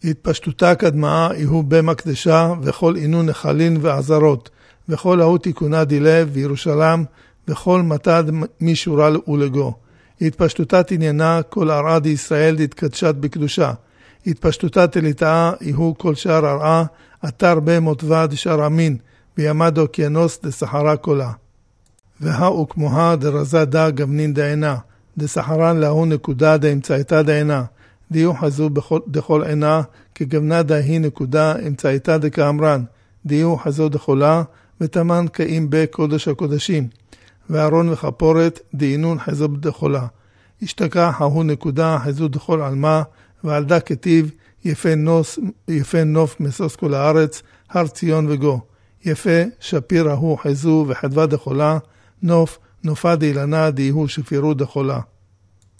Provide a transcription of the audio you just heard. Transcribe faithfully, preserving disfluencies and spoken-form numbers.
התפשטותה קדמה יהיו במקדשה, וכל אינו נחלין ועזרות, וכל ההוא תיקונה דילב וירושלם, וכל מתד משורה ולגו. התפשטותה עניינה כל ארעה דישראל תתקדשת בקדושה. התפשטותה תליטאה יהיו כל שער ארעה, אתר במותווה דשאר אמין, בימד אוקיינוס דסחרה קולה. והאו כמוה דרזה דה גבנין דעינה, דסחרן להוא נקודה דאמצעיתה דעינה, דיו חזו בכל, דכל עינה, כגבנה דהי נקודה אמצעיתה דקאמרן, דיו חזו דחולה, ותמן קאים בקודש הקודשים, וארון וחפורת דינון חזו בדחולה. השתקע ההוא נקודה חזו דחול עלמה, ועל דה כתיב יפה, נוס, יפה נוף מסוס כל הארץ, הר ציון וגו. יפה שפיר ההוא חזו וחדווה דחולה, נוף נופה דילנה דיהו שפירו דחולה.